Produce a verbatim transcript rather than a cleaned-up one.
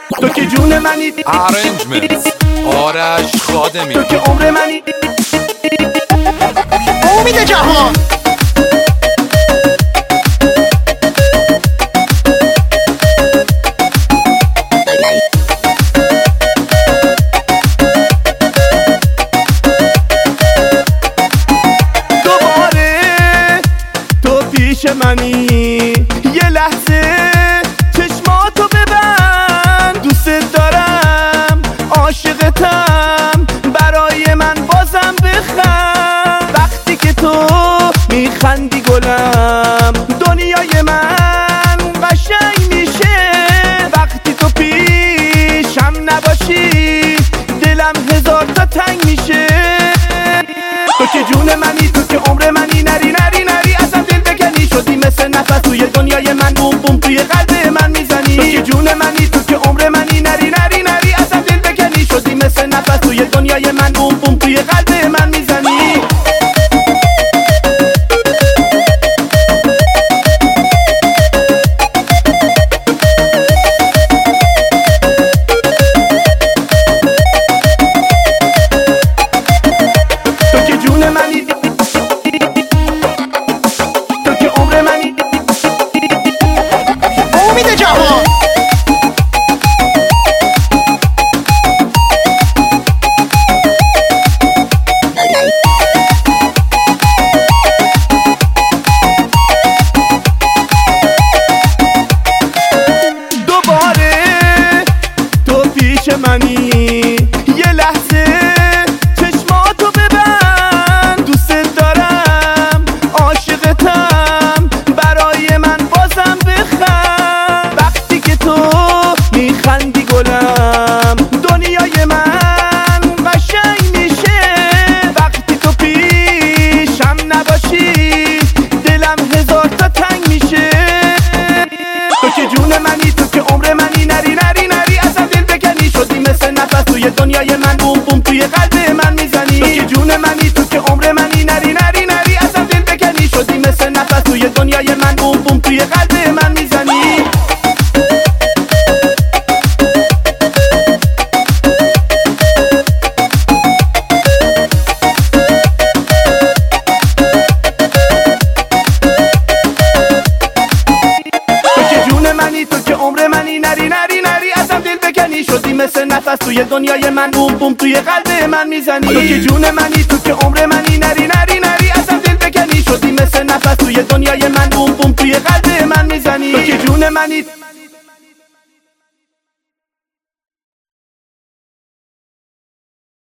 تو که جون منی، ارنجمنت آرش خادمی، تو که عمر منی، امید جهان. دوباره تو پیش منی، یه لحظه چشماتو ببند، دوست دارم عاشقتم، برای من بازم بخند. وقتی که تو میخندی گلم، دنیای من قشنگ میشه. وقتی تو پیشم نباشی، دلم هزار تا تنگ میشه. تو که جون منی، تو که عمر منی، نری نری نری ازم دل بکنی. شدی مثل نفس توی دنیای من، بوم بوم توی قلب من میزنی. تو که جون منی، تو که عمر منی، نری نری نری ازم دل بکنی. شدی مثل نفس توی دنیای من، بوم بوم توی قلب من میزنی. تو که جون منی، تو که عمر منی، امید جهان. دوباره تو پیش منی، یه لحظه چشماتو ببند، دوست دارم عاشقتم، برای من بازم بخند. وقتی که تو میخندی گلم، دنیای من قشنگ میشه. وقتی تو پیشم نباشی، دلم هزار تا تنگ میشه. تو که جون منی، تو که عمر منی، نری نری نری ازم دل بکنی. شدی مثل نفس توی دنیای من، بوم بوم توی قلب من میزنی. تو که جون منی، تو که عمر منی، نری نری نری ازم دل بکنی. شدی مثل نفس توی دنیای من، بوم بوم توی قلب من میزنی. تو که جون منی، تو که عمر منی، نری نری نری ازم دل بکنی. شدی مثل نفس توی دنیای من، بوم بوم توی قلب من میزنی. تو که جون منی، تو که عمر منی، نری نری نری ازم دل بکنی. شدی مثل نفس توی دنیای من، بوم بوم توی قلب من میزنی. تو که جون منی.